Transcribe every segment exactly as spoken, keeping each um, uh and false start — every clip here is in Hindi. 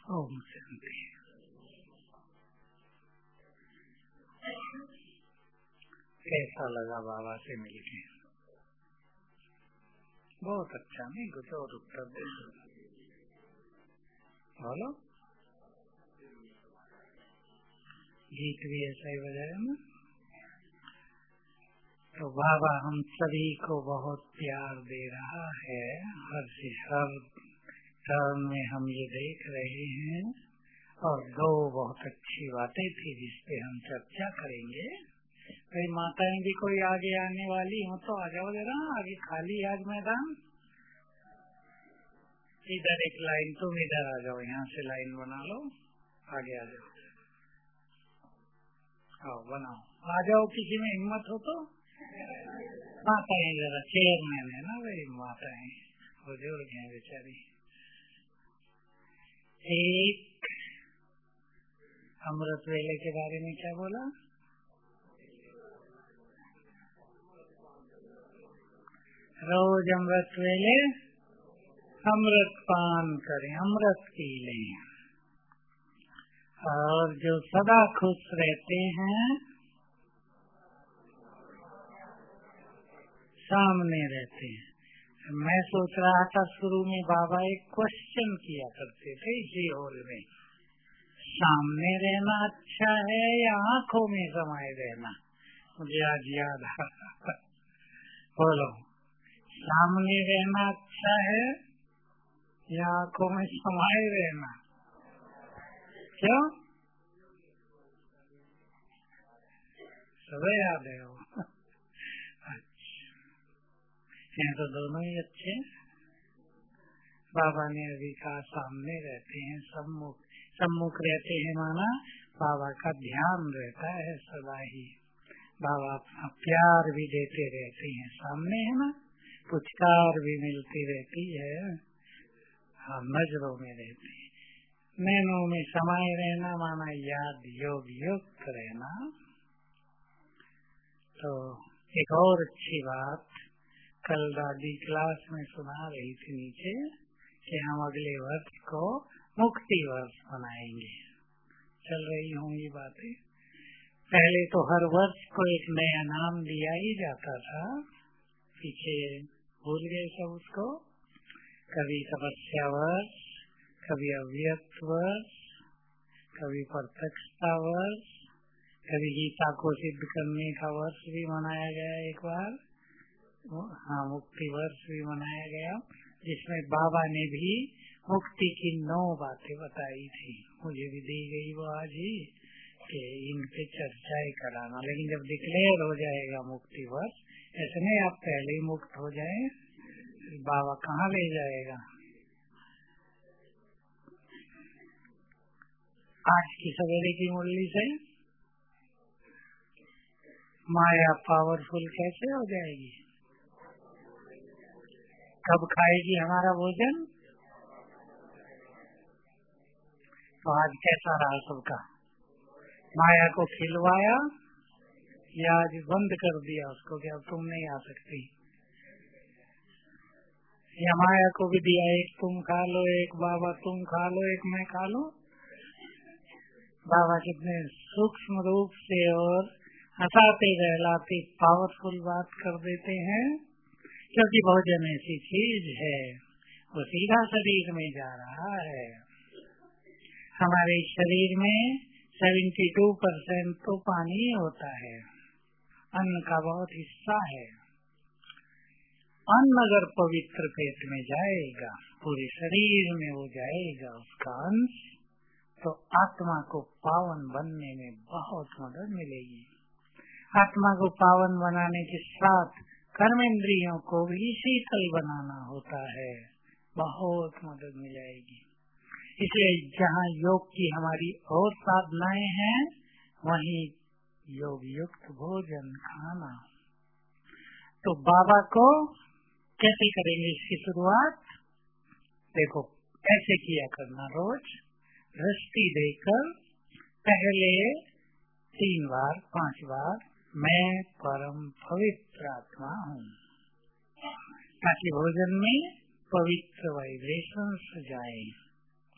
ओम शांति। कैसा लगा बाबा से मिलके? बहुत अच्छा। नहीं कुछ और उत्तर दे बोलो। गीत भी ऐसा ही बजाया ना। तो बाबा हम सभी को बहुत प्यार दे रहा है। हर से हर टर्म में हम ये देख रहे हैं। और दो बहुत अच्छी बातें थी जिस पे हम चर्चा करेंगे। भाई माताएं भी कोई आगे आने वाली हो तो आ जाओ जरा आगे, खाली आज मैदान। इधर एक लाइन, तुम इधर आ जाओ, यहाँ से लाइन बना लो, आगे आ जाओ। आओ बनाओ, आ जाओ, किसी में हिम्मत हो तो। माताएं जरा, चेयरमैन है ना भाई, माताएं बुजुर्ग हैं बेचारी। एक अमृत वेले के बारे में क्या बोला? रोज अमृत वेले अमृत पान करें, अमृत पी लें। और जो सदा खुश रहते हैं सामने रहते हैं। मैं सोच रहा था शुरू में बाबा एक क्वेश्चन किया करते थे इसी हॉल में, सामने रहना अच्छा है या आँखों में समाये रहना? मुझे आज याद आ रहा। बोलो, सामने रहना अच्छा है या आँखों में समाये रहना? क्यों? सब याद है वो। हैं तो दोनों ही अच्छे। बाबा ने अभी कहा सामने रहते हैं, सम्मुख सम्मुख रहते हैं, माना बाबा का ध्यान रहता है सदा ही। बाबा अपना प्यार भी देते रहते हैं, सामने है ना, पुचकार भी मिलती रहती है। हाँ, नजरों में रहते हैं। नैनों में समाये रहना माना याद योग युक्त रहना। तो एक और अच्छी बात कल दादी क्लास में सुना रही थी नीचे कि हम अगले वर्ष को मुक्ति वर्ष मनाएंगे। चल रही होंगी बातें। पहले तो हर वर्ष को एक नया नाम दिया ही जाता था, पीछे भूल गए सब उसको। कभी तपस्या वर्ष, कभी अव्यक्त वर्ष, कभी प्रत्यक्षता वर्ष, कभी गीता को सिद्ध करने का वर्ष भी मनाया गया एक बार। हाँ, मुक्ति वर्ष भी मनाया गया, जिसमें बाबा ने भी मुक्ति की नौ बातें बताई थी। मुझे भी दी गई वो आज ही कि इन पे चर्चा ही कराना। लेकिन जब डिक्लेयर हो जाएगा मुक्ति वर्ष, ऐसे नहीं आप पहले ही मुक्त हो जाए, बाबा कहाँ ले जाएगा। आज की सवेरे की मुरली से माया पावरफुल कैसे हो जाएगी? कब खाएगी हमारा भोजन? तो आज कैसा रहा सबका? माया को खिलवाया या आज बंद कर दिया उसको कि अब तुम नहीं आ सकती? या माया को भी दिया, एक तुम खा लो, एक बाबा तुम खा लो, एक मैं खा लो। बाबा कितने सूक्ष्म रूप से और हंसाते रहलाते पावरफुल बात कर देते हैं, क्योंकि भोजन ऐसी चीज है वो सीधा शरीर में जा रहा है। हमारे शरीर में बहत्तर परसेंट तो पानी होता है, अन्न का बहुत हिस्सा है। अन्न अगर पवित्र पेट में जाएगा, पूरे शरीर में वो जाएगा उसका अंश, तो आत्मा को पावन बनने में बहुत मदद मिलेगी। आत्मा को पावन बनाने के साथ कर्मेंद्रियों को भी शीतल बनाना होता है, बहुत मदद मिलेगी। इसलिए जहाँ योग की हमारी और साधनाएं हैं, वहीं योग युक्त भोजन खाना। तो बाबा को कैसे करेंगे इसकी शुरुआत? देखो, ऐसे किया करना, रोज दृष्टि देकर पहले तीन बार पांच बार मैं परम पवित्र आत्मा हूँ, ताकि भोजन में पवित्र वाइब्रेशंस जाए।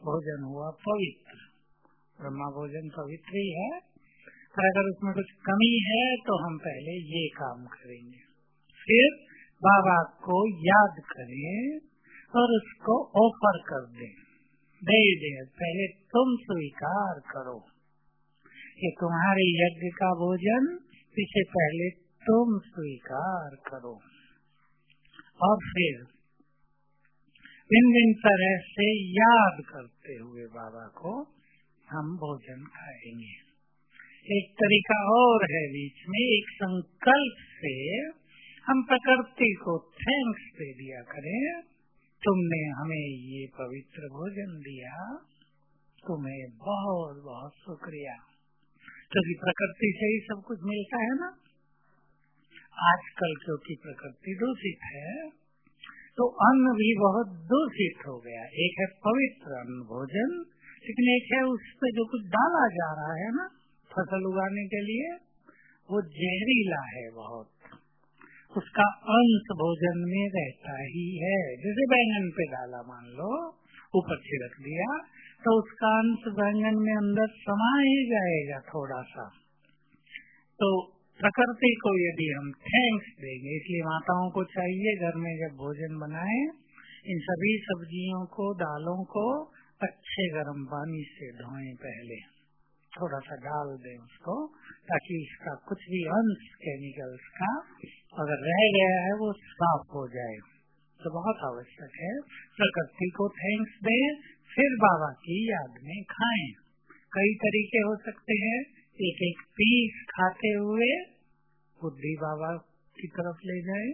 भोजन हुआ पवित्र। ब्रह्मा भोजन पवित्र ही है, पर अगर उसमें कुछ कमी है तो हम पहले ये काम करेंगे, फिर बाबा को याद करें और उसको ऑफर कर दें, दे दे। पहले तुम स्वीकार करो कि तुम्हारे यज्ञ का भोजन पीछे पहले तुम स्वीकार करो, और फिर भिन्न भिन्न तरह से याद करते हुए बाबा को हम भोजन खाएंगे। एक तरीका और है बीच में, एक संकल्प से हम प्रकृति को थैंक्स दे दिया करें, तुमने हमें ये पवित्र भोजन दिया, तुम्हें बहुत बहुत शुक्रिया। क्योंकि प्रकृति से ही सब कुछ मिलता है ना। आजकल क्योंकि प्रकृति दूषित है तो अन्न भी बहुत दूषित हो गया। एक है पवित्र अन्न भोजन, लेकिन एक है उस पे जो कुछ डाला जा रहा है ना फसल उगाने के लिए, वो जहरीला है बहुत, उसका अंश भोजन में रहता ही है। जैसे बैंगन पे डाला, मान लो ऊपर छिड़क दिया, तो उसका अंश बैंगन में अंदर समा ही जाएगा थोड़ा सा। तो प्रकृति को यदि हम थैंक्स देंगे, इसलिए माताओं को चाहिए घर में जब भोजन बनाए, इन सभी सब्जियों को, दालों को अच्छे गर्म पानी से धोएं, पहले थोड़ा सा डाल दें उसको, ताकि इसका कुछ भी अंश केमिकल्स का अगर रह गया है वो साफ हो जाए। तो बहुत आवश्यक है प्रकृति को थैंक्स दें, फिर बाबा की याद में खाएं। कई तरीके हो सकते हैं, एक एक पीस खाते हुए बुद्धि बाबा की तरफ ले जाए।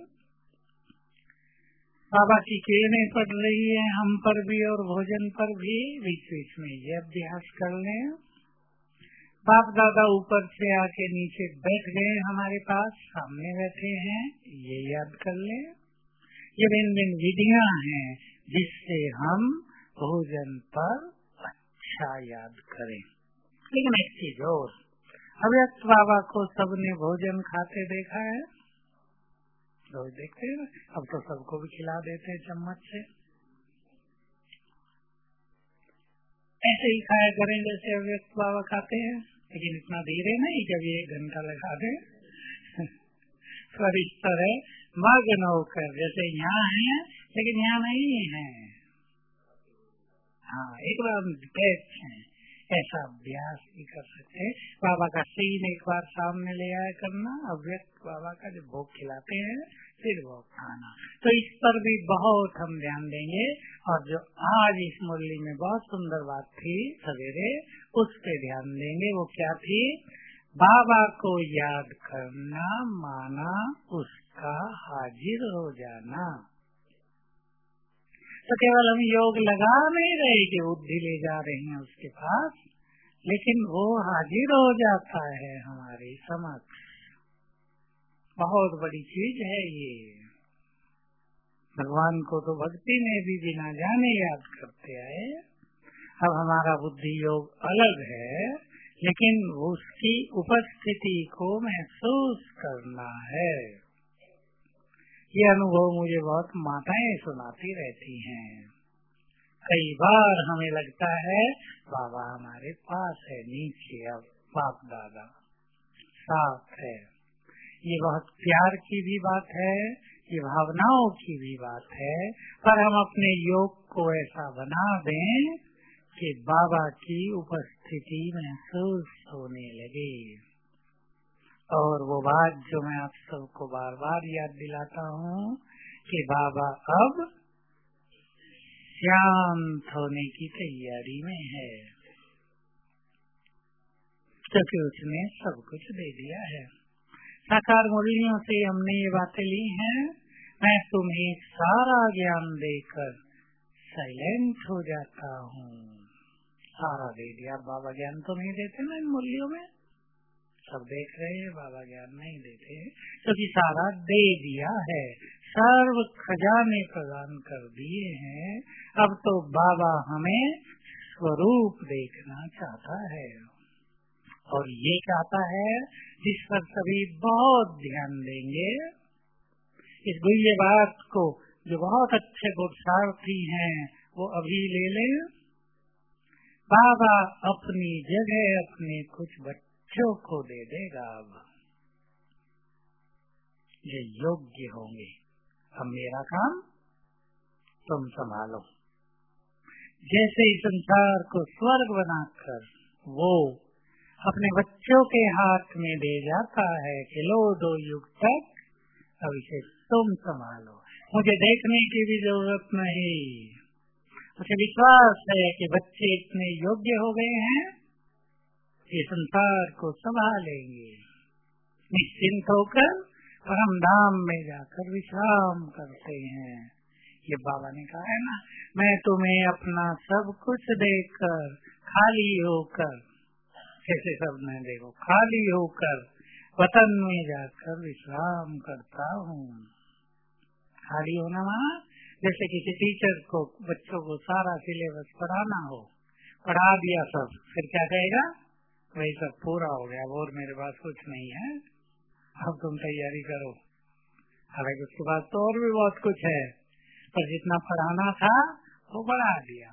बाबा की किरणें पड़ रही है हम पर भी और भोजन पर भी, बीच बीच में ये अभ्यास कर लें। बाप दादा ऊपर से आके नीचे बैठ गए, हमारे पास सामने बैठे हैं, ये याद कर लें। ये भिन्न भिन्न विधियां हैं जिससे हम भोजन पर अच्छा याद करें। लेकिन एक चीज और, अव्यक्त बाबा को सबने भोजन खाते देखा है, रोज देखते हैं, अब तो सबको भी खिला देते हैं चम्मच से। ऐसे ही खाया करें जैसे अव्यक्त बाबा खाते हैं, लेकिन इतना धीरे नहीं, जब एक घंटा लगा दे पर इस तरह मग्न होकर, जैसे यहाँ है लेकिन यहाँ नहीं है, हाँ एकदम डिटैच है, ऐसा अभ्यास भी कर सकते हैं। बाबा का सीन एक बार सामने ले आया करना, अव्यक्त बाबा का जो भोग खिलाते हैं फिर वो खाना, तो इस पर भी बहुत हम ध्यान देंगे। और जो आज इस मुरली में बहुत सुंदर बात थी सवेरे, उस पे ध्यान देंगे। वो क्या थी? बाबा को याद करना माना उसका हाजिर हो जाना। तो केवल हम योग लगा नहीं रहे कि बुद्धि ले जा रहे हैं उसके पास, लेकिन वो हाजिर हो जाता है हमारे समक्ष। बहुत बड़ी चीज है ये। भगवान को तो भक्ति में भी बिना जाने याद करते आए। अब हमारा बुद्धि योग अलग है, लेकिन उसकी उपस्थिति को महसूस करना है। ये अनुभव मुझे बहुत माताएं सुनाती रहती हैं। कई बार हमें लगता है बाबा हमारे पास है नीचे, अब बाप दादा साथ है। ये बहुत प्यार की भी बात है, ये भावनाओं की भी बात है, पर हम अपने योग को ऐसा बना दें कि बाबा की उपस्थिति महसूस होने लगे। और वो बात जो मैं आप सबको बार बार याद दिलाता हूँ कि बाबा अब शांत होने की तैयारी में है, क्योंकि उसने सब कुछ दे दिया है। साकार मुरलियों से हमने ये बातें ली हैं, मैं तुम्हें सारा ज्ञान देकर साइलेंट हो जाता हूँ। सारा दे दिया। बाबा ज्ञान तो नहीं देते ना इन मुरलियों में, सब देख रहे हैं, बाबा ज्ञान नहीं देते, क्योंकि तो सारा दे दिया है, सर्व खजाने प्रदान कर दिए हैं। अब तो बाबा हमें स्वरूप देखना चाहता है, और ये चाहता है जिस पर सभी बहुत ध्यान देंगे। इस गुह्य बात को जो बहुत अच्छे पुरुषार्थी हैं वो अभी ले लें बाबा अपनी जगह अपने कुछ बच्चों को दे देगा। अब ये योग्य होंगे। अब मेरा काम तुम संभालो। जैसे इस संसार को स्वर्ग बनाकर वो अपने बच्चों के हाथ में दे जाता है कि लो दो युग तक अब इसे तुम संभालो, मुझे देखने की भी जरूरत नहीं। मुझे विश्वास है कि बच्चे इतने योग्य हो गए हैं कि संसार को संभालेंगे। निश्चिंत होकर परम धाम में जाकर विश्राम करते हैं। ये बाबा ने कहा है ना, मैं तुम्हें अपना सब कुछ देकर खाली होकर, जैसे सब ने देखो खाली होकर वतन में जाकर विश्राम करता हूँ। खाली होना माना जैसे किसी टीचर को बच्चों को सारा सिलेबस पढ़ाना हो, पढ़ा दिया सब, फिर क्या कहेगा, वही सब पूरा हो गया और मेरे पास कुछ नहीं है, अब तुम तैयारी करो। हालांकि उसके बाद तो और भी बहुत कुछ है, पर जितना पढ़ाना था वो पढ़ा दिया।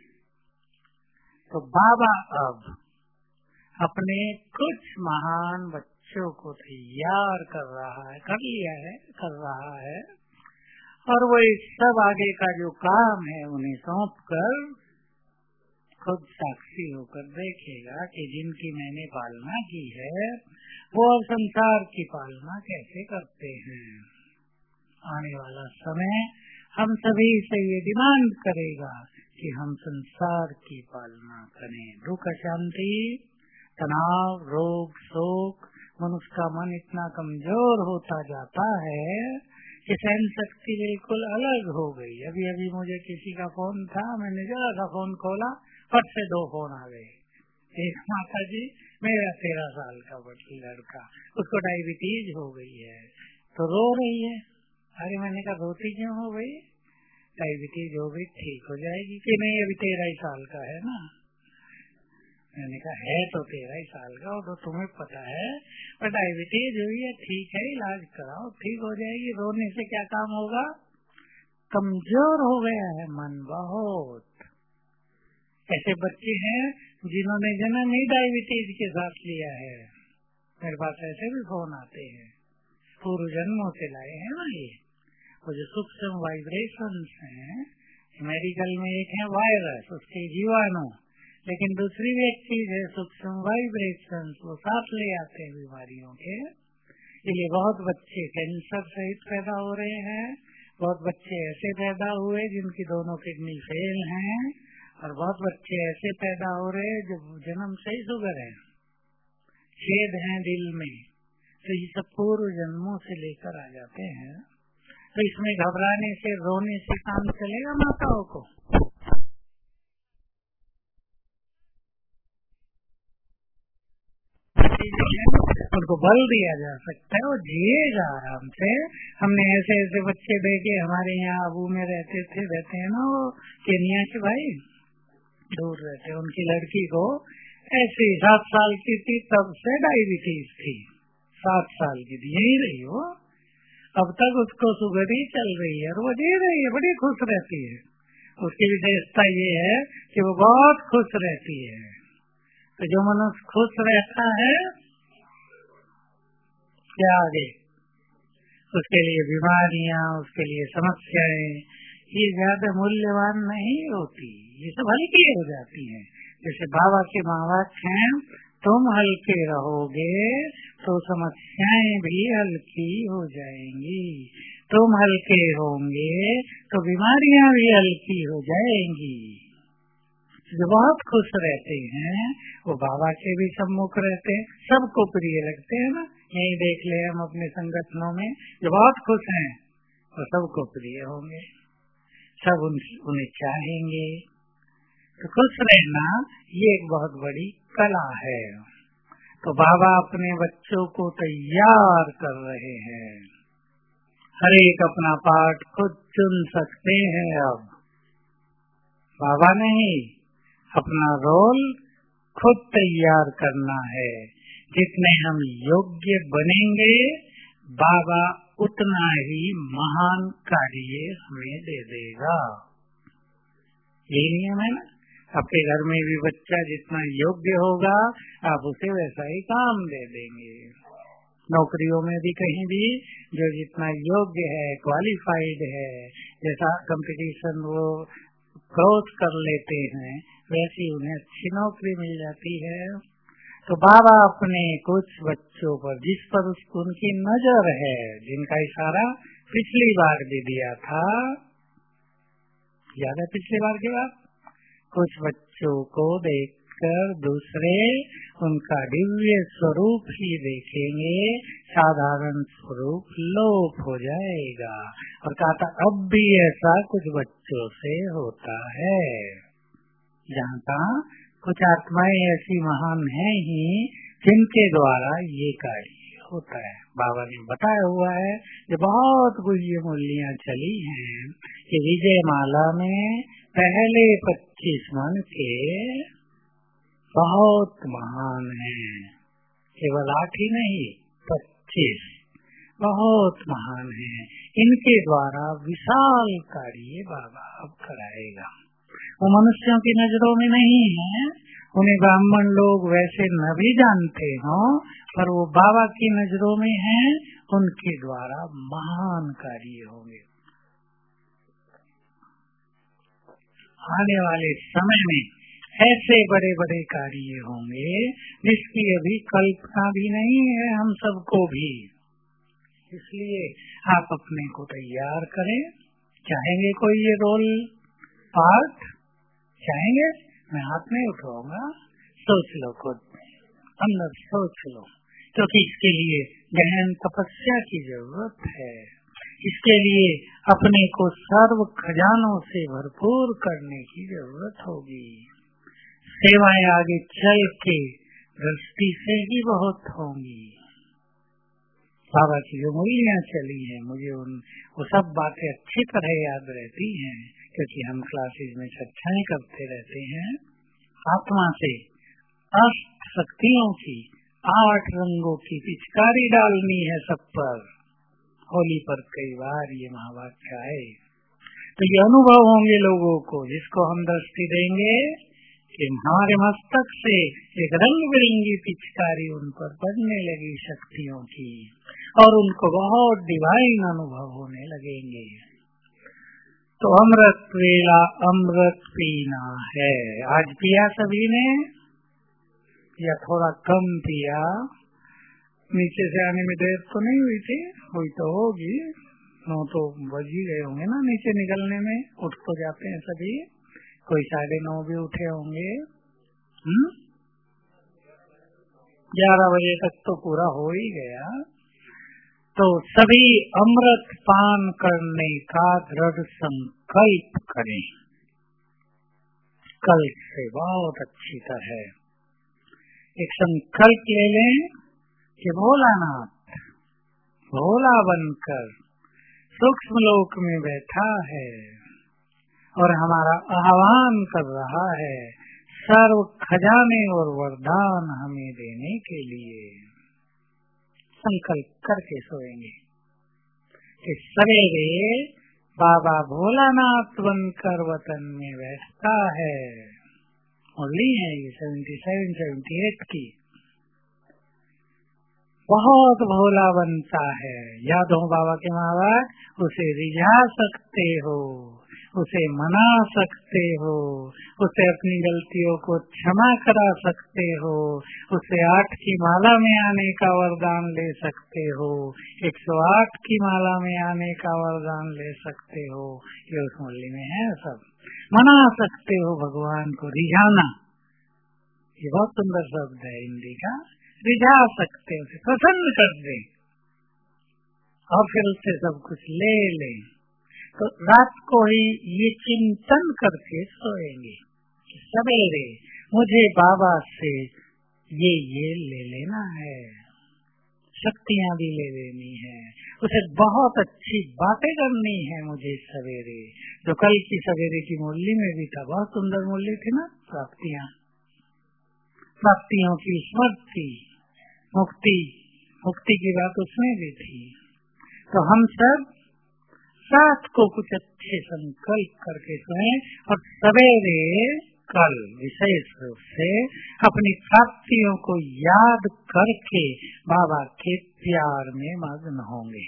तो बाबा अब अपने कुछ महान बच्चों को तैयार कर रहा है, कर लिया है, कर रहा है, और वो इस सब आगे का जो काम है उन्हें सौंप कर खुद साक्षी होकर देखेगा कि जिनकी मैंने पालना की है वो अब संसार की पालना कैसे करते हैं। आने वाला समय हम सभी से ये डिमांड करेगा कि हम संसार की पालना करें। दुख शांति तनाव रोग शोक, मनुष्य का मन इतना कमजोर होता जाता है कि सहन शक्ति बिल्कुल अलग हो गई। अभी अभी मुझे किसी का फोन था, मैंने जरा सा फोन खोला, फट से दो फोन आ गए। एक माता जी, मेरा तेरह साल का लड़का, उसको डायबिटीज हो गई है तो रो रही है। अरे मैंने कहा रोती क्यों हो गई? डायबिटीज हो गई, ठीक हो जाएगी कि नहीं, अभी तेरह ही साल का है ना। मैंने कहा है तो तेरह ही साल का, और तो तुम्हें पता है, पर डायबिटीज हुई है, ठीक है इलाज कराओ, ठीक हो जाएगी। रोने से क्या काम होगा? कमजोर हो गया है मन बहुत। ऐसे बच्चे हैं जिन्होंने जन्म ही डायबिटीज के साथ लिया है। मेरे पास ऐसे भी फोन आते हैं, पूर्व जन्मों से लाए हैं ना। ये वो जो सूक्ष्म वाइब्रेशंस हैं, मेडिकल में एक है वायरस, उसके जीवाणु, लेकिन दूसरी भी एक चीज है सूक्ष्म वाइब्रेशंस, वो साथ ले आते हैं बीमारियों के। इसलिए बहुत बच्चे कैंसर सहित पैदा हो रहे हैं, बहुत बच्चे ऐसे पैदा हुए जिनकी दोनों किडनी फेल हैं, और बहुत बच्चे ऐसे पैदा हो रहे हैं जो जन्म से ही शुगर है, छेद है दिल में। तो ये सब पूर्व जन्मों से लेकर आ जाते हैं। तो इसमें घबराने से रोने से काम चलेगा माताओं को? उनको बल दिया जा सकता है, वो जिएगा आराम से। हमने ऐसे ऐसे बच्चे देखे, हमारे यहाँ अबू में रहते थे, रहते हैं ना वो केनिया के भाई, दूर रहते, उनकी लड़की को ऐसे सात साल की थी तब से डायबिटीज थी, सात साल की थी, यही रही वो, अब तक उसको शुगर ही चल रही है और वो जी रही है, बड़ी खुश रहती है। उसकी विशेषता ये है कि वो बहुत खुश रहती है। तो जो मनुष्य खुश रहता है, क्या आगे उसके लिए बीमारियां, उसके लिए समस्याएं, ये ज्यादा मूल्यवान नहीं होती, ये सब हल्की हो जाती हैं। जैसे बाबा के महावाक्य हैं, तुम हल्के रहोगे तो समस्याएं भी हल्की हो जाएंगी, तुम हल्के होंगे तो बीमारियां भी हल्की हो जाएंगी। जो बहुत खुश रहते हैं वो बाबा के भी सम्मुख रहते हैं, सबको प्रिय लगते हैं ना। यही देख ले हम अपने संगठनों में, जो बहुत खुश हैं वो सबको प्रिय होंगे, सब उन, उन्हें चाहेंगे। तो खुश रहना ये एक बहुत बड़ी कला है। तो बाबा अपने बच्चों को तैयार कर रहे हैं, हर एक अपना पाठ खुद चुन सकते हैं। अब बाबा नहीं, अपना रोल खुद तैयार करना है। जितने हम योग्य बनेंगे बाबा उतना ही महान कार्य हमें दे देगा। ये नियम है ना। आपके घर में भी बच्चा जितना योग्य होगा आप उसे वैसा ही काम दे देंगे। नौकरियों में भी कहीं भी जो जितना योग्य है, क्वालिफाइड है, जैसा कंपटीशन वो क्रॉस कर लेते हैं वैसी उन्हें अच्छी नौकरी मिल जाती है। तो बाबा अपने कुछ बच्चों पर जिस पर उसको उनकी नजर है, जिनका इशारा पिछली बार भी दिया था, याद है पिछली बार की बात, कुछ बच्चों को देखकर दूसरे उनका दिव्य स्वरूप ही देखेंगे, साधारण स्वरूप लोप हो जाएगा। और कहा था अब भी ऐसा कुछ बच्चों से होता है। जहाँ का कुछ आत्माएं ऐसी महान हैं ही जिनके द्वारा ये कार्य होता है। बाबा ने बताया हुआ है कि बहुत गुह्य मूल्यें चली हैं कि विजय माला में पहले पच्चीस मन के बहुत महान हैं, केवल आठ ही नहीं पच्चीस बहुत महान हैं। इनके द्वारा विशाल कार्य बाबा अब कराएगा। वो मनुष्यों की नजरों में नहीं है, उन्हें ब्राह्मण लोग वैसे न भी जानते हो, पर वो बाबा की नजरों में हैं, उनके द्वारा महान कार्य होंगे। आने वाले समय में ऐसे बड़े बड़े कार्य होंगे जिसकी अभी कल्पना भी नहीं है हम सबको भी। इसलिए आप अपने को तैयार करें। चाहेंगे कोई ये रोल पार्ट चाहेंगे? मैं हाथ नहीं उठाऊंगा, सोच लो खुद में, अंदर सोच लो, क्योंकि इसके लिए गहन तपस्या की जरूरत है। इसके लिए अपने को सर्व खजानों से भरपूर करने की जरूरत होगी। सेवाएं आगे चल के दृष्टि से ही बहुत होंगी। बाबा की जो मूल्यें चली हैं, मुझे उन वो सब बातें अच्छी तरह याद रहती हैं, क्योंकि हम क्लासेज में चर्चाएं करते रहते हैं। आत्मा से अष्ट शक्तियों की, आठ रंगों की पिचकारी डालनी है सब पर। होली पर कई बार ये महावाक्य है। तो ये अनुभव होंगे लोगों को, जिसको हम दृष्टि देंगे कि हमारे मस्तक से एक रंग बिरंगी पिचकारी उन पर पड़ने लगी शक्तियों की, और उनको बहुत डिवाइन अनुभव होने लगेंगे। तो अमृत वेला अमृत पीना है। आज पिया सभी ने या थोड़ा कम पिया? नीचे से आने में देर तो नहीं हुई थी? हुई तो होगी, नौ तो बज ही गए होंगे ना नीचे निकलने में। उठ तो जाते हैं सभी, कोई साढ़े नौ भी उठे होंगे। हम्म ग्यारह बजे तक तो पूरा हो ही गया। तो सभी अमृत पान करने का दृढ़ संकल्प करें, कल से बहुत अच्छी तरह एक संकल्प ले लें कि भोलानाथ भोला बनकर सूक्ष्म लोक में बैठा है और हमारा आह्वान कर रहा है सर्व खजाने और वरदान हमें देने के लिए। संकल्प करके सोएंगे कि सवेरे बाबा भोलानाथ बनकर वतन में बैठता है। मुरली है ये सेवेंटी सेवन सेवेंटी एट की। बहुत भोला बनता है। याद हो बाबा के महाराज, उसे रिझा सकते हो, उसे मना सकते हो, उसे अपनी गलतियों को क्षमा करा सकते हो, उसे आठ की माला में आने का वरदान ले सकते हो, एक सौ आठ की माला में आने का वरदान ले सकते हो। ये उस मुरली में है। सब मना सकते हो भगवान को। रिझाना ये बहुत सुंदर शब्द है हिंदी का। रिझा सकते हो, प्रसन्न कर दे और फिर उससे सब कुछ ले ले। तो रात को ही ये चिंतन करके सोएंगे कि सवेरे मुझे बाबा से ये ये ले लेना है, शक्तियाँ भी ले लेनी है, उसे बहुत अच्छी बातें करनी है मुझे सवेरे। जो कल की सवेरे की मुरली में भी था, बहुत सुंदर मुरली थी ना, प्राप्तियाँ, प्राप्तियों की स्मृति, मुक्ति मुक्ति की बात उसमें भी थी। तो हम सब साथ को कुछ अच्छे संकल्प करके सोएं और सवेरे कल विशेष रूप से अपनी प्राप्तियों को याद करके बाबा के प्यार में मग्न होंगे।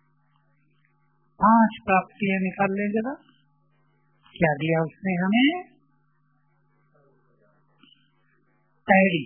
पांच प्राप्तियां निकाल लें जरा। क्या दिया उसने हमें? पहली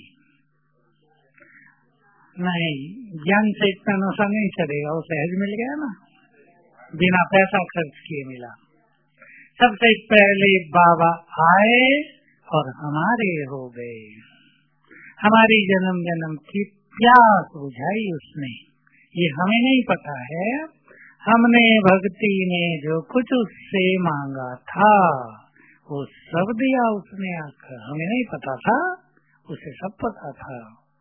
नहीं, ज्ञान से इतना नशा नहीं चलेगा, वो सहज मिल गया ना, बिना पैसा खर्च किए मिला। सबसे पहले बाबा आए और हमारे हो गए, हमारी जन्म जन्म की प्यास बुझाई उसने। ये हमें नहीं पता है, हमने भक्ति ने जो कुछ उससे मांगा था वो सब दिया उसने आकर। हमें नहीं पता था, उसे सब पता था।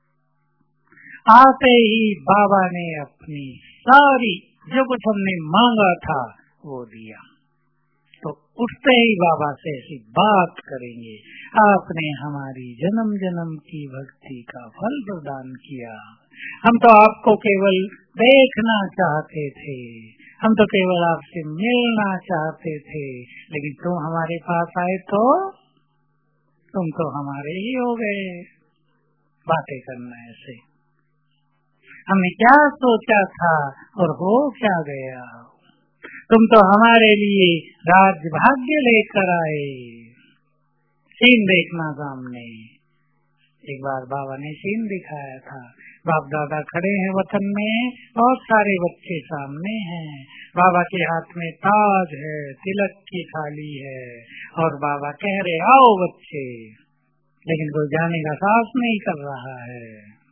आते ही बाबा ने अपनी सारी जो कुछ हमने मांगा था वो दिया। तो उठते ही बाबा से ऐसी बात करेंगे, आपने हमारी जन्म जन्म की भक्ति का फल प्रदान किया। हम तो आपको केवल देखना चाहते थे, हम तो केवल आपसे मिलना चाहते थे, लेकिन तुम हमारे पास आए तो तुम तो हमारे ही हो गए। बातें करना ऐसे, हमने क्या सोचा था और हो क्या गया। तुम तो हमारे लिए राज्य भाग्य लेकर आए। सीन देखना सामने। एक बार बाबा ने सीन दिखाया था, बाप दादा खड़े हैं वतन में, बहुत सारे बच्चे सामने हैं, बाबा के हाथ में ताज है, तिलक की थाली है, और बाबा कह रहे आओ बच्चे, लेकिन कोई जाने का साहस नहीं कर रहा है।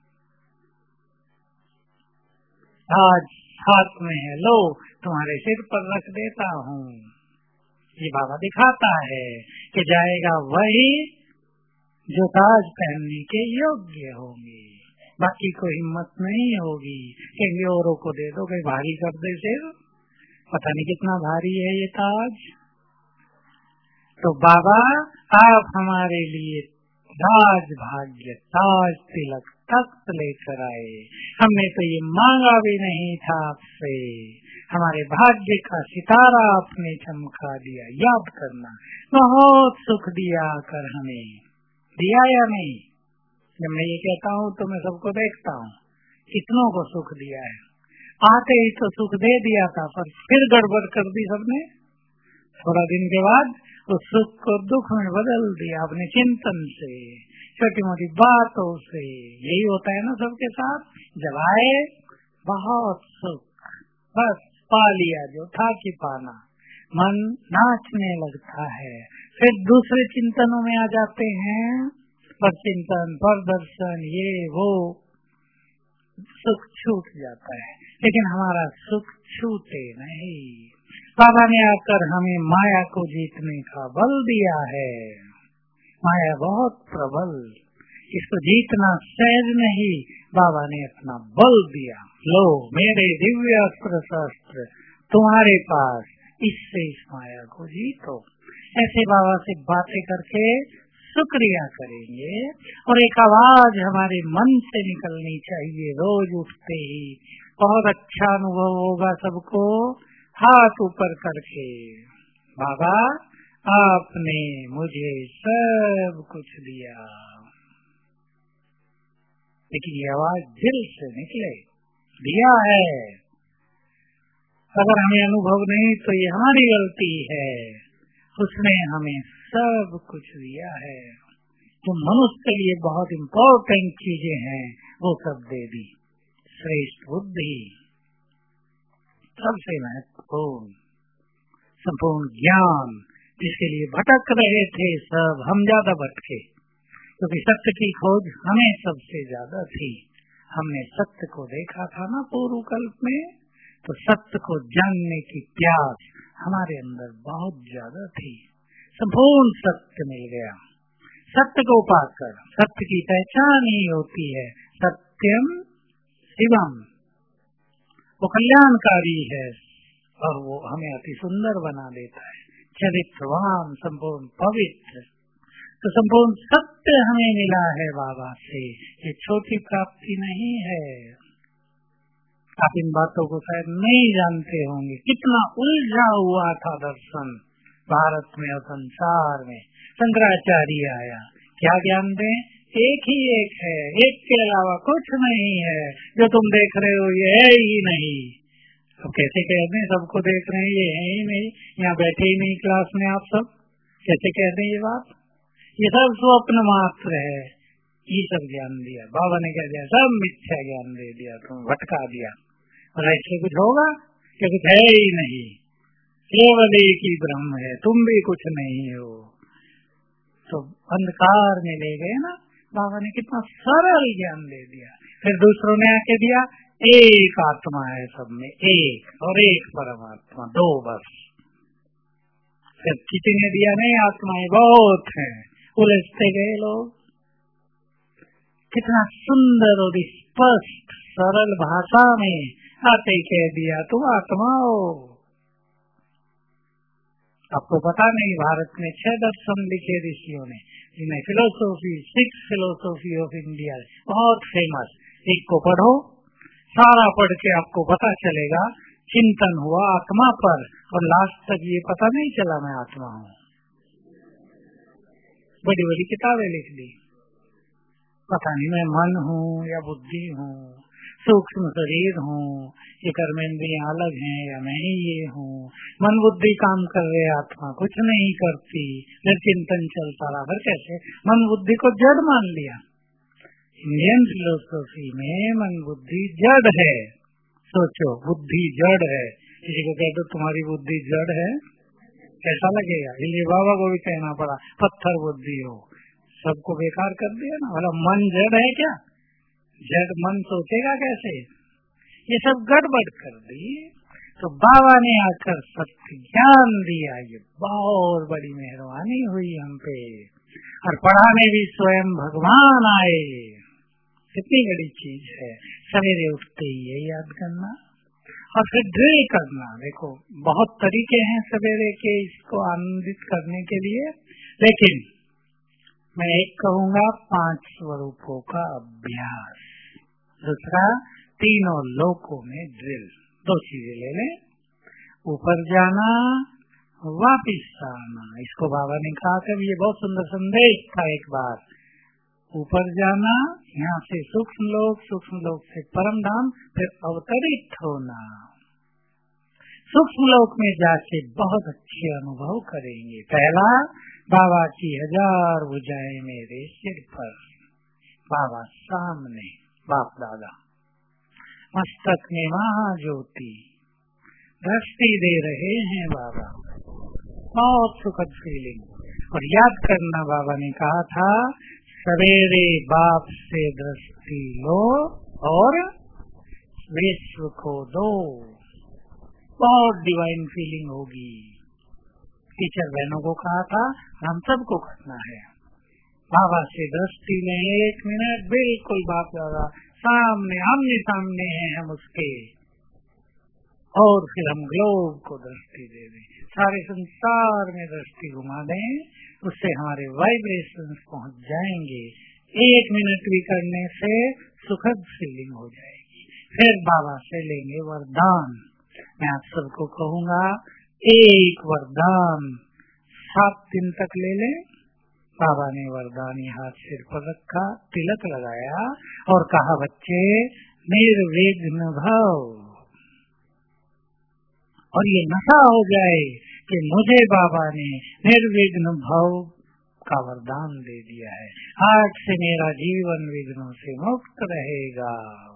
ताज हाथ में है, लो तुम्हारे सिर पर रख देता हूँ। ये बाबा दिखाता है कि जाएगा वही जो ताज पहनने के योग्य होंगे, बाकी को हिम्मत नहीं होगी, कहेंगे औरों को दे दो, कहीं भारी कर दे सिर, पता नहीं कितना भारी है ये ताज। तो बाबा आप हमारे लिए राज भाग्य, ताज, तिलक, तख्त लेकर आए। हमने तो ये मांगा भी नहीं था आपसे, हमारे भाग्य का सितारा आपने चमका दिया। याद करना, बहुत सुख दिया कर हमें, दिया या नहीं? जब मैं ये कहता हूँ तो मैं सबको देखता हूँ, कितनों को सुख दिया है। आते ही तो सुख दे दिया था, पर फिर गड़बड़ कर दी सबने। थोड़ा दिन के बाद तो सुख को दुख में बदल दिया अपने चिंतन से, छोटी मोटी बातों से। यही होता है ना सबके साथ। जब आए बहुत सुख, बस पा लिया जो था कि पाना, मन नाचने लगता है। फिर दूसरे चिंतनों में आ जाते हैं, पर चिंतन पर दर्शन ये वो, सुख छूट जाता है। लेकिन हमारा सुख छूटे नहीं। बाबा ने आकर हमें माया को जीतने का बल दिया है। माया बहुत प्रबल, इसको जीतना सहज नहीं, बाबा ने अपना बल दिया। लो मेरे दिव्य अस्त्र शस्त्र तुम्हारे पास, इससे इस माया को जीतो। ऐसे बाबा से बातें करके शुक्रिया करेंगे, और एक आवाज हमारे मन से निकलनी चाहिए रोज उठते ही। बहुत अच्छा अनुभव होगा सबको, हाथ ऊपर करके, बाबा आपने मुझे सब कुछ दिया। लेकिन ये आवाज दिल से निकले, दिया है। अगर हमें अनुभव नहीं तो ये हमारी गलती है। उसने हमें सब कुछ दिया है। जो मनुष्य के लिए बहुत इम्पोर्टेंट चीजें हैं वो सब दे दी। श्रेष्ठ बुद्धि, सबसे महत्वपूर्ण, संपूर्ण ज्ञान, जिसके लिए भटक रहे थे सब, हम ज्यादा भटके, क्योंकि सत्य की खोज हमें सबसे ज्यादा थी। हमने सत्य को देखा था ना पूर्व कल्प में, तो सत्य को जानने की प्यास हमारे अंदर बहुत ज्यादा थी। संपूर्ण सत्य मिल गया। सत्य को पाकर, सत्य की पहचान ही होती है सत्यम शिवम। वो कल्याणकारी है और वो हमें अति सुंदर बना देता है, चरित्रवान, संपूर्ण पवित्र। तो संपूर्ण सत्य हमें मिला है बाबा से। ये छोटी प्राप्ति नहीं है। आप इन बातों को शायद नहीं जानते होंगे। कितना उलझा हुआ था दर्शन, भारत में और संसार में। शंकराचार्य आया, क्या ज्ञान दे? एक ही एक है, एक के अलावा कुछ नहीं है, जो तुम देख रहे हो ये है ही नहीं। तो कैसे कहते हैं सबको देख रहे हैं, ये है ही नहीं, यहाँ बैठे ही नहीं क्लास में आप सब, कैसे कहते हैं ये बात? ये सब स्वप्न मात्र है, ये सब ज्ञान दिया बाबा ने, क्या दिया? सब मिथ्या ज्ञान दे दिया, तुम भटका दिया। और ऐसे कुछ होगा कि कुछ है ही नहीं, केवल एक ही ब्रह्म है, तुम भी कुछ नहीं हो। तो अंधकार में ले गए ना बाबा ने, कितना सरल ज्ञान दे दिया। फिर दूसरों ने आके दिया, एक आत्मा है सब में, एक और एक परमात्मा, दो बस। फिर किसी ने दिया, नहीं आत्माएं बहुत है, उलझते गए लोग। कितना सुंदर और स्पष्ट सरल भाषा में आते कह दिया, तुम आत्मा हो। आपको पता नहीं, भारत में छह दर्शन लिखे ऋषियों ने, जिन्हें philosophy, six philosophy of India बहुत फेमस। एक को पढ़ो, सारा पढ़ के आपको पता चलेगा, चिंतन हुआ आत्मा पर, और लास्ट तक ये पता नहीं चला मैं आत्मा हूँ। बड़ी बड़ी किताबें लिख दी, पता नहीं मैं मन हूँ या बुद्धि हूँ, सूक्ष्म शरीर हूँ, ये कर्मेंद्रियां अलग हैं या मैं ही ये हूँ। मन बुद्धि काम कर रहे, आत्मा कुछ नहीं करती, फिर चिंतन चलता रहा। फिर कैसे मन बुद्धि को जड़ मान लिया? इंडियन फिलोसॉफी में मन बुद्धि जड़ है। सोचो, बुद्धि जड़ है, किसी को कह दो तुम्हारी बुद्धि जड़ है, कैसा लगेगा? इसलिए बाबा को भी कहना पड़ा, पत्थर बुद्धि हो, सबको बेकार कर दिया ना। बोला मन जड़ है क्या? जड़ मन सोचेगा कैसे? ये सब गड़बड़ कर दी। तो बाबा ने आकर सत्य ज्ञान दिया, ये बहुत बड़ी मेहरबानी हुई हम पे। और पढ़ाने भी स्वयं भगवान आए, कितनी बड़ी चीज है। सवेरे उठते ही ये याद करना और फिर ड्रिल करना। देखो बहुत तरीके हैं सवेरे के इसको आनंदित करने के लिए, लेकिन मैं एक कहूँगा, पांच स्वरूपों का अभ्यास, दूसरा तीनों लोकों में ड्रिल। दो चीजें ले लें, ऊपर जाना, वापिस आना। इसको बाबा ने कहा था, ये बहुत सुंदर संदेश था एक बार। ऊपर जाना, यहाँ से सूक्ष्म लोक, सूक्ष्म लोक से परम धाम, फिर अवतरित होना। सूक्ष्म लोक में जाके बहुत अच्छे अनुभव करेंगे। पहला, बाबा की हजार भुजाएं मेरे सिर पर, बाबा सामने, बाप दादा मस्तक में महाज्योति, दृष्टि दे रहे हैं बाबा, बहुत सुखद फीलिंग। और याद करना, बाबा ने कहा था सवेरे बाप से दृष्टि लो और विश्व को दो, बहुत डिवाइन फीलिंग होगी। टीचर बहनों को कहा था, हम सबको करना है। बाबा से दृष्टि में एक मिनट बिल्कुल बाप दादा सामने, आमने सामने हैं हम उसके, और फिर हम ग्लोब को दृष्टि दे दें, सारे संसार में दृष्टि घुमा दें, उससे हमारे वाइब्रेशंस पहुंच जाएंगे। एक मिनट भी करने से सुखद फीलिंग हो जाएगी। फिर बाबा से लेंगे वरदान। मैं आप सबको कहूँगा, एक वरदान सात दिन तक ले लें। बाबा ने वरदान हाथ सिर पर रखा, तिलक लगाया और कहा, बच्चे निर्विघ्न भव। और ये नशा हो जाए कि मुझे बाबा ने निर्विघ्न भव का वरदान दे दिया है, आज से मेरा जीवन विघ्नों से मुक्त रहेगा।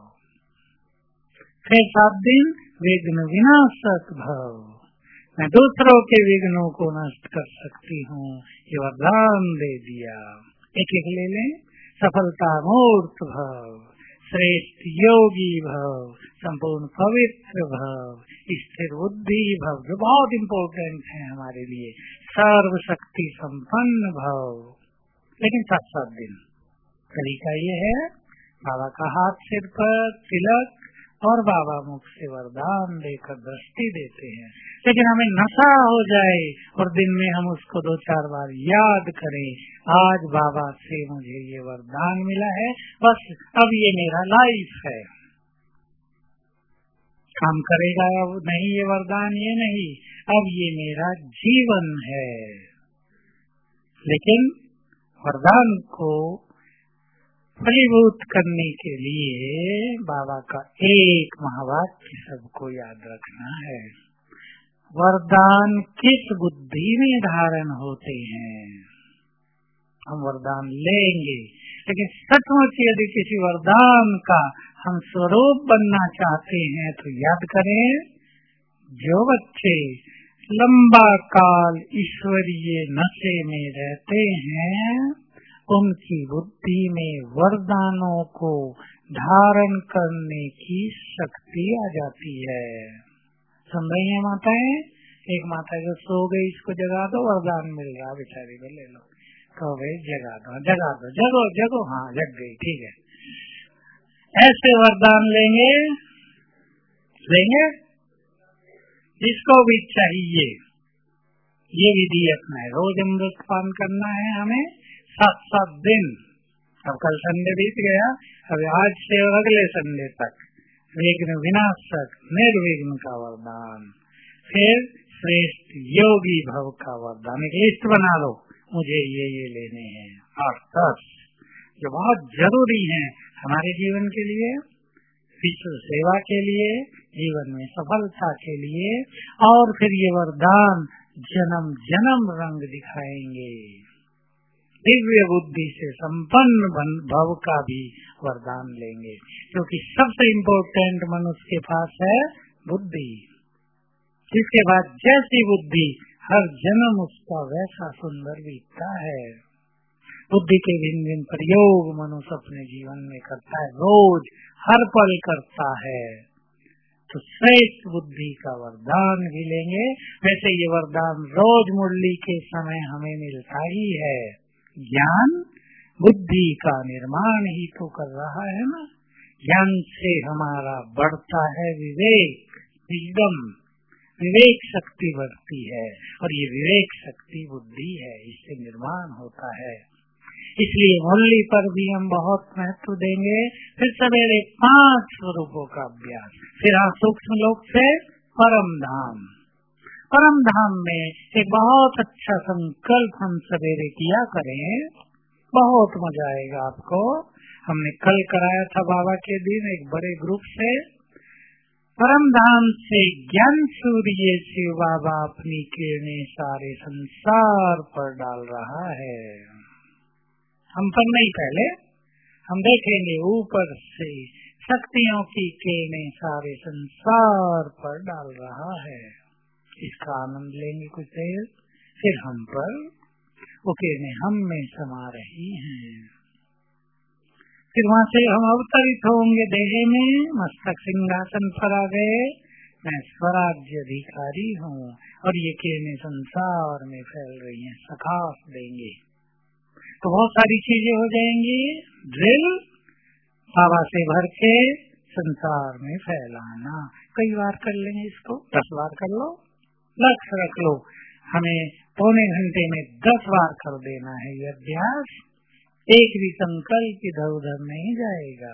फिर सात दिन विघ्न विनाशक भव, मैं दूसरों के विघ्नों को नष्ट कर सकती हूँ, ये वरदान दे दिया। एक एक ले लें। सफलता मूर्त भव, श्रेष्ठ योगी भव, संपूर्ण पवित्र भव, स्थिर बुद्धि भव, जो बहुत इम्पोर्टेंट है हमारे लिए, सर्व शक्ति संपन्न भव। लेकिन सात सात दिन तरीका ये है, बाबा का हाथ सिर पर तिलक और बाबा मुख से वरदान देकर दृष्टि देते हैं। लेकिन हमें नशा हो जाए और दिन में हम उसको दो चार बार याद करें, आज बाबा से मुझे ये वरदान मिला है, बस अब ये मेरा लाइफ है। काम करेगा अब नहीं ये वरदान, ये नहीं, अब ये मेरा जीवन है। लेकिन वरदान को फलीभूत करने के लिए बाबा का एक महावाक्य सबको याद रखना है। वरदान किस बुद्धि में धारण होते हैं। हम वरदान लेंगे, लेकिन सचमुच यदि किसी वरदान का हम स्वरूप बनना चाहते हैं तो याद करें, जो बच्चे लंबा काल ईश्वरीय नशे में रहते हैं उनकी बुद्धि में वरदानों को धारण करने की शक्ति आ जाती है। सुन रही है माताएं? एक माता जो सो गई, इसको जगा दो, वरदान मिल गया, बेचारी को ले लो। तो भाई जगा दो, जगा दो, जगो जगो, हाँ जग गई, ठीक है। ऐसे वरदान लेंगे लेंगे जिसको भी चाहिए। ये विधि अपनाए, रोज अमृत पान करना है हमें सात सात दिन। अब कल संडे बीत गया, अब आज से अगले संडे तक विघ्न विनाशक निर्विघ्न का वरदान, फिर श्रेष्ठ योगी भव का वरदान। एक लिस्ट बना लो, मुझे ये ये लेने हैं, और दस जो बहुत जरूरी हैं हमारे जीवन के लिए, विश्व सेवा के लिए, जीवन में सफलता के लिए। और फिर ये वरदान जन्म जन्म रंग दिखाएंगे। दिव्य बुद्धि से संपन्न भव का भी वरदान लेंगे, क्योंकि सबसे इम्पोर्टेंट मनुष्य के पास है बुद्धि। जिसके बाद जैसी बुद्धि, हर जन्म उसका वैसा सुंदर बीतता है। बुद्धि के भिन्न भिन्न प्रयोग मनुष्य अपने जीवन में करता है, रोज हर पल करता है। तो श्रेष्ठ बुद्धि का वरदान भी लेंगे। वैसे ये वरदान रोज मुरली के समय हमें मिलता ही है। ज्ञान बुद्धि का निर्माण ही तो कर रहा है ना। ज्ञान से हमारा बढ़ता है विवेक, विजडम, विवेक शक्ति बढ़ती है, और ये विवेक शक्ति बुद्धि है, इससे निर्माण होता है। इसलिए मुरली पर भी हम बहुत महत्व देंगे। फिर सवेरे पांच स्वरूपों का अभ्यास, फिर हाँ सूक्ष्म लोक से परम धाम। परम धाम में एक बहुत अच्छा संकल्प हम सवेरे किया करें, बहुत मजा आएगा आपको। हमने कल कराया था बाबा के दिन एक बड़े ग्रुप से। परम धाम से ज्ञान सूर्य शिव बाबा अपनी किरणें सारे संसार पर डाल रहा है। हम पर नहीं, पहले हम देखेंगे ऊपर से शक्तियों की किरणें सारे संसार पर डाल रहा है। इसका आनंद लेंगे कुछ देर, फिर हम पर वो किरणें हम में समा रही हैं। फिर वहाँ से हम अवतरित होंगे देह में, मस्तक सिंहासन पर आ गए, मैं स्वराज्य अधिकारी हूँ, और ये किरणें संसार में फैल रही हैं, सखास देंगे। तो बहुत सारी चीजें हो जाएंगी। ड्रिल हवा से भर के संसार में फैलाना, कई बार कर लेंगे इसको, दस बार कर लो, लक्ष्य रख लो, हमें पौने घंटे में दस बार कर देना है ये अभ्यास। एक भी संकल्प इधर उधर नहीं जाएगा।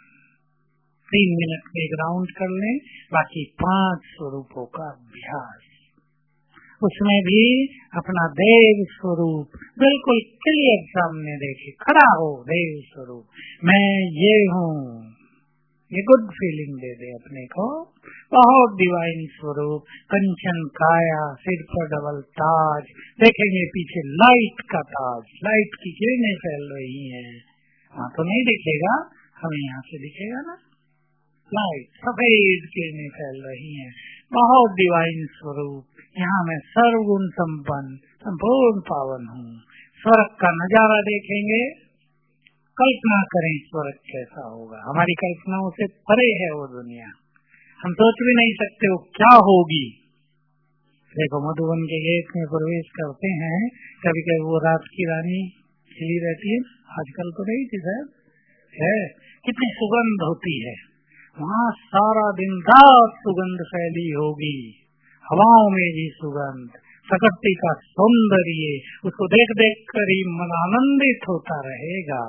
तीन मिनट में एक राउंड कर लें, बाकी पांच स्वरूपों का अभ्यास। उसमें भी अपना देव स्वरूप बिल्कुल क्लियर सामने देखे, खड़ा हो देव स्वरूप, मैं ये हूँ, ये गुड फीलिंग दे दे अपने को। बहुत डिवाइन स्वरूप, कंचन काया, सिर पर डबल ताज, देखेंगे पीछे लाइट का ताज, लाइट की किरणें फैल रही हैं। वहाँ तो नहीं दिखेगा, हमें यहाँ से दिखेगा ना, लाइट सफेद किरणें फैल रही हैं। बहुत डिवाइन स्वरूप, यहाँ मैं सर्वगुण संपन्न संपूर्ण पावन हूँ। स्वर्ग का नजारा देखेंगे, कल्पना करें स्वर्ग कैसा होगा। हमारी कल्पनाओं से परे है वो दुनिया, हम सोच भी नहीं सकते वो क्या होगी। देखो मधुबन के गेट में प्रवेश करते हैं, कभी कभी वो रात की रानी खिली रहती है, आजकल तो नहीं थी सर, है कितनी सुगंध होती है वहाँ, सारा दिन रात सुगंध फैली होगी, हवाओं में भी सुगंध, प्रकृति का सौंदर्य, उसको देख देख कर ही मन आनंदित होता रहेगा।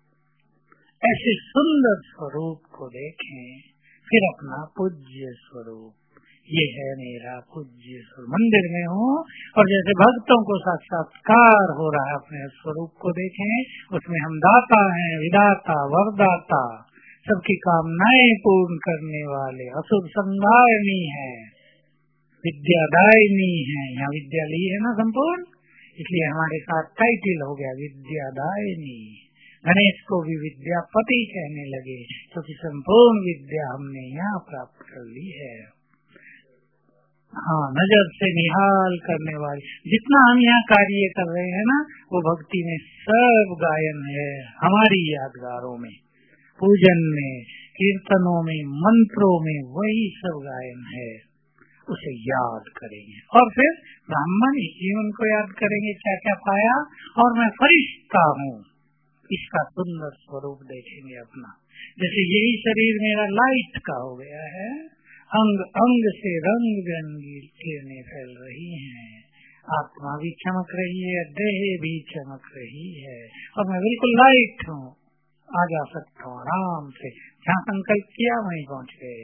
ऐसे सुंदर स्वरूप को देखें। फिर अपना पूज्य स्वरूप, ये है मेरा पूज्य स्वरूप। मंदिर में हूँ और जैसे भक्तों को साक्षात्कार हो रहा है अपने स्वरूप को देखें, उसमें हम दाता हैं, विदाता, वरदाता, सबकी कामनाएं पूर्ण करने वाले, असुर संहारिणी है, विद्यादायिनी है। यहाँ विद्या ली है ना संपूर्ण, इसलिए हमारे साथ टाइटल हो गया विद्यादायिनी। गणेश को भी विद्यापति कहने लगे क्योंकि तो संपूर्ण विद्या हमने यहाँ प्राप्त कर ली है। हाँ, नजर से निहाल करने वाले, जितना हम यहाँ कार्य कर रहे हैं ना, वो भक्ति में सब गायन है, हमारी यादगारों में, पूजन में, कीर्तनों में, मंत्रों में, वही सब गायन है। उसे याद करेंगे और फिर ब्राह्मण जीवन को याद करेंगे, क्या क्या पाया और मैं फरिश्ता हूँ, इसका सुंदर स्वरूप देखेंगे अपना। जैसे यही शरीर मेरा लाइट का हो गया है, अंग अंग से रंग बिरंगी किरणें फैल रही हैं, आत्मा भी चमक रही है, देह भी चमक रही है और मैं बिल्कुल लाइट हूँ, आ जा सकता हूँ आराम से, जहाँ संकल्प किया वहीं पहुँच गए।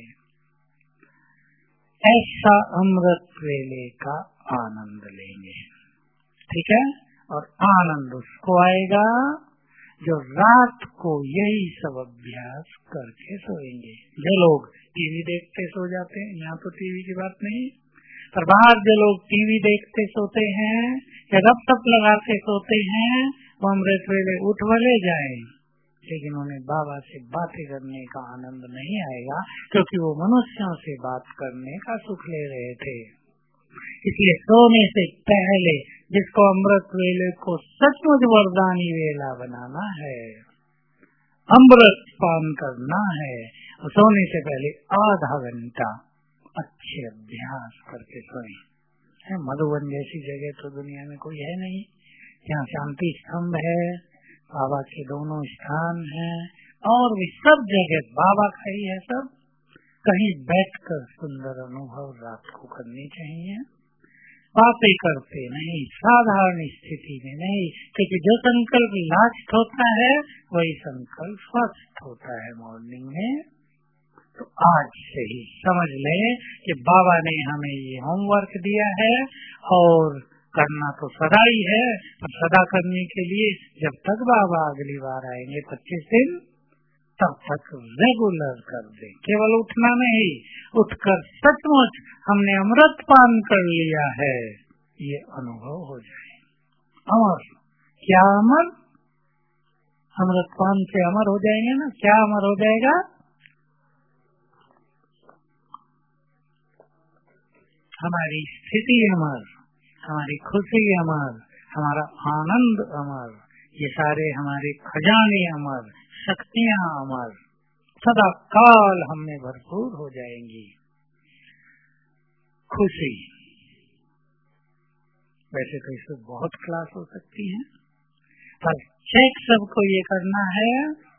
ऐसा अमृत वेले का आनंद लेंगे, ठीक है। और आनंद उसको आएगा जो रात को यही सब अभ्यास करके सोएंगे। जो लोग टीवी देखते सो जाते हैं, यहाँ तो टीवी की बात नहीं, पर बाहर जो लोग टीवी देखते सोते हैं या गपशप लगाते सोते हैं, वो अमृत वेले उठ भले जाए, लेकिन उन्हें बाबा से बातें करने का आनंद नहीं आएगा, क्योंकि वो मनुष्यों से बात करने का सुख ले रहे थे। इसलिए सोने से पहले जिसको अमृत वेले को सचमुच वरदानी वेला बनाना है, अमृत पान करना है, सोने से पहले आधा घंटा अच्छे अभ्यास करके सोए। मधुबन जैसी जगह तो दुनिया में कोई है नहीं, यहाँ शांति स्तंभ है, बाबा के दोनों स्थान हैं और भी सब जगह बाबा का ही है। सब कहीं बैठकर सुंदर अनुभव रात को करनी चाहिए, बातें करते नहीं, साधारण स्थिति में नहीं, क्योंकि जो संकल्प लास्ट होता है वही संकल्प फर्स्ट होता है मॉर्निंग में। तो आज से ही समझ लें कि बाबा ने हमें ये होमवर्क दिया है और करना तो सदा ही है, पर सदा करने के लिए जब तक बाबा अगली बार आएंगे पच्चीस दिन, तब तक रेगुलर कर दे। केवल उठना नहीं, उठकर सचमुच हमने अमृत पान कर लिया है ये अनुभव हो जाए। अमर, क्या अमर? अमृत पान से अमर हो जाएंगे ना। क्या अमर हो जाएगा? हमारी स्थिति अमर, हमारी खुशी अमर, हमारा आनंद अमर, ये सारे हमारे खजाने अमर, शक्तियाँ अमर, सदा काल हमें भरपूर हो जाएंगी। खुशी, वैसे तो इसमें बहुत क्लास हो सकती है, पर चेक सबको ये करना है,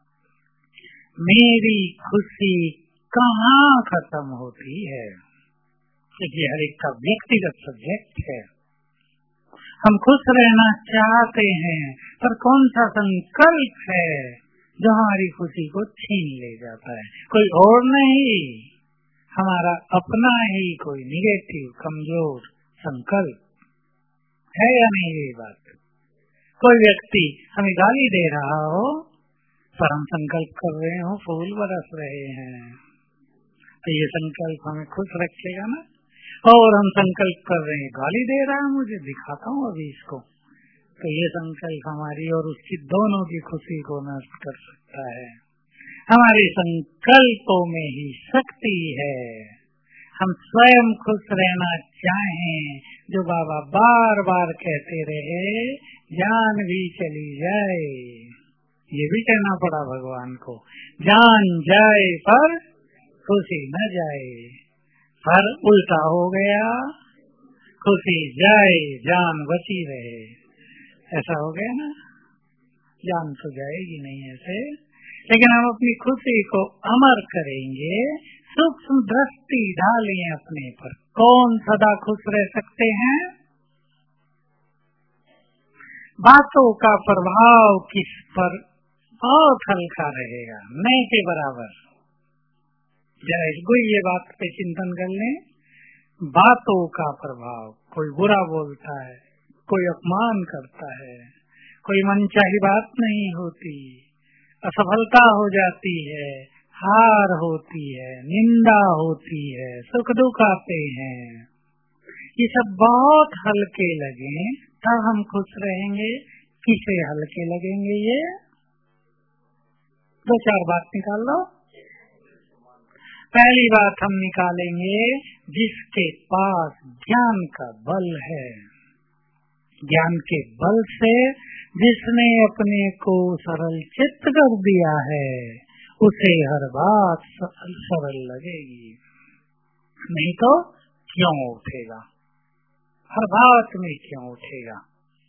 मेरी खुशी कहाँ खत्म होती है, क्योंकि हर एक का व्यक्तिगत सब्जेक्ट है। हम खुश रहना चाहते हैं, पर कौन सा संकल्प है जो हमारी खुशी को छीन ले जाता है? कोई और नहीं, हमारा अपना ही कोई निगेटिव कमजोर संकल्प है या नहीं? ये बात, कोई व्यक्ति हमें गाली दे रहा हो पर हम संकल्प कर रहे हो फूल बरस रहे हैं, तो ये संकल्प हमें खुश रखेगा ना। और हम संकल्प कर रहे हैं गाली दे रहा है मुझे, दिखाता हूँ अभी इसको, तो ये संकल्प हमारी और उसकी दोनों की खुशी को नष्ट कर सकता है। हमारे संकल्पों में ही शक्ति है। हम स्वयं खुश रहना चाहें, जो बाबा बार बार कहते रहे, जान भी चली जाए, ये भी कहना पड़ा भगवान को, जान जाए पर खुशी न जाए। पर उल्टा हो गया, खुशी जाए जान बची रहे, ऐसा हो गया ना। जान तो जाएगी नहीं ऐसे, लेकिन हम अपनी खुशी को अमर करेंगे, सूक्ष्म दृष्टि डालें अपने पर। कौन सदा खुश रह सकते हैं? बातों का प्रभाव किस पर बहुत हल्का रहेगा, नहीं के बराबर। जरा इसको ये बात पे चिंतन कर लें, बातों का प्रभाव, कोई बुरा बोलता है, कोई अपमान करता है, कोई मनचाही बात नहीं होती, असफलता हो जाती है, हार होती है, निंदा होती है, सुख दुख आते हैं, ये सब बहुत हल्के लगे तब हम खुश रहेंगे। किसे हल्के लगेंगे? ये दो चार बात निकाल लो। पहली बात हम निकालेंगे, जिसके पास ज्ञान का बल है, ज्ञान के बल से जिसने अपने को सरल चित्त कर दिया है, उसे हर बात सरल लगेगी। नहीं तो क्यों उठेगा? हर बात में क्यों उठेगा?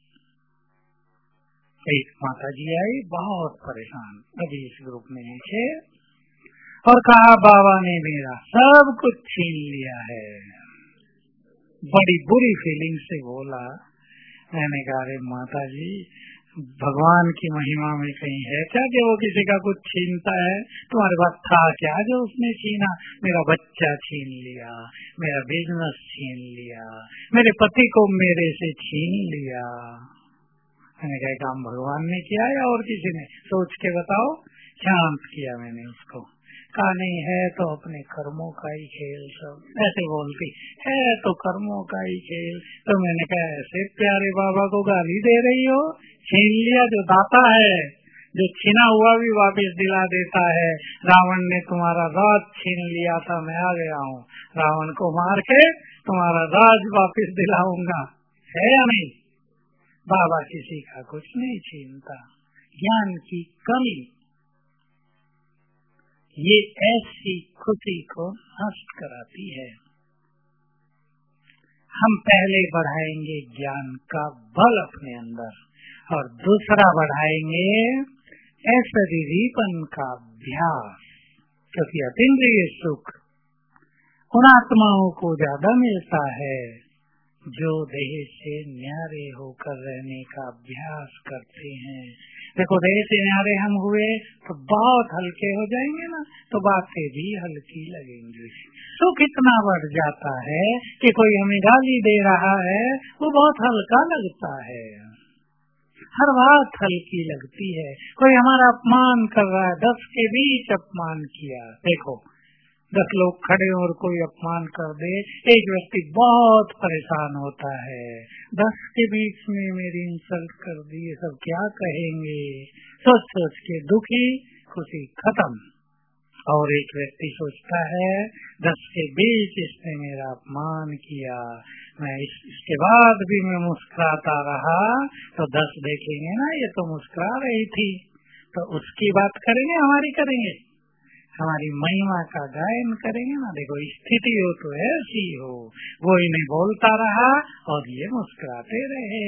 एक माता जी आई बहुत परेशान अभी इस ग्रुप में नीचे, और कहा बाबा ने मेरा सब कुछ छीन लिया है। बड़ी बुरी फीलिंग से बोला। मैंने कहा अरे माता जी, भगवान की महिमा में कहीं है क्या कि वो किसी का कुछ छीनता है? तुम्हारे पास था क्या जो उसने छीना? मेरा बच्चा छीन लिया, मेरा बिजनेस छीन लिया, मेरे पति को मेरे से छीन लिया। मैंने कहा काम भगवान ने किया या और किसी ने? सोच के बताओ। शांत किया मैंने उसको। कहा नहीं है तो अपने कर्मों का ही खेल, सब ऐसे बोलती है तो कर्मों का ही खेल। तो मैंने कहा ऐसे प्यारे बाबा को गाली दे रही हो? छीन लिया जो दाता है, जो छीना हुआ भी वापस दिला देता है। रावण ने तुम्हारा राज छीन लिया था, मैं आ गया हूँ, रावण को मार के तुम्हारा राज वापस दिलाऊंगा। है या नहीं? बाबा किसी का कुछ नहीं छीनता। ज्ञान की कमी ये ऐसी खुशी को नष्ट कराती है। हम पहले बढ़ाएंगे ज्ञान का बल अपने अंदर, और दूसरा बढ़ाएंगे अशरीरीपन का अभ्यास, क्योंकि अतीन्द्रिय सुख उन आत्माओं को ज्यादा मिलता है जो देह से न्यारे होकर रहने का अभ्यास करते हैं। देखो देह से न्यारे हम हुए तो बहुत हल्के हो जाएंगे ना, तो बातें भी हल्की लगेंगी। सुख इतना बढ़ जाता है कि कोई हमें गाली दे रहा है वो बहुत हल्का लगता है, हर बात हल्की लगती है। कोई हमारा अपमान कर रहा है, दस के बीच अपमान किया, देखो दस लोग खड़े और कोई अपमान कर दे, एक व्यक्ति बहुत परेशान होता है। दस के बीच में मेरी इंसल्ट कर दी, सब क्या कहेंगे, सोच सोच के दुखी, खुशी खत्म। और एक व्यक्ति सोचता है दस के बीच इसने मेरा अपमान किया, मैं इस, इसके बाद भी मैं मुस्कुराता रहा, तो दस देखेंगे ना ये तो मुस्कुरा रही थी, तो उसकी बात करेंगे, हमारी करेंगे, हमारी महिमा का गायन करेंगे ना। देखो स्थिति हो तो ऐसी हो, वो इन्हें बोलता रहा और ये मुस्कुराते रहे।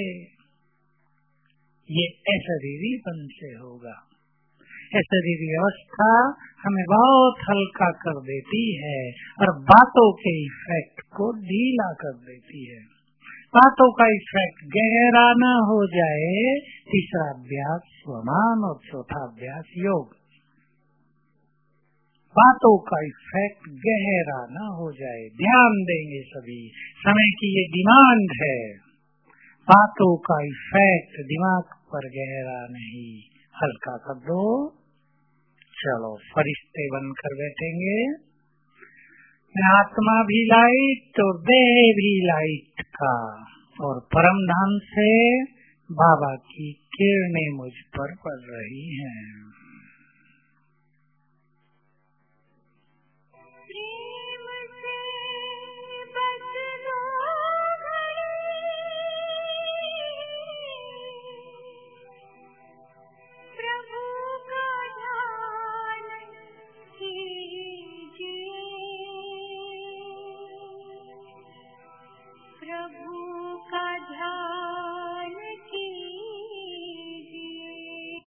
ये अशरीरीपन से होगा। अशरीरी अवस्था हमें बहुत हल्का कर देती है और बातों के इफेक्ट को ढीला कर देती है। बातों का इफेक्ट गहरा न हो जाए, तीसरा अभ्यास स्वमान और चौथा अभ्यास योग। बातों का इफेक्ट गहरा न हो जाए, ध्यान देंगे सभी, समय की ये डिमांड है। बातों का इफेक्ट दिमाग पर गहरा नहीं, हल्का कर दो। चलो फरिश्ते बनकर बैठेंगे, आत्मा भी लाइट और देह भी लाइट का, और परम धाम से बाबा की किरणें मुझ पर पड़ रही हैं।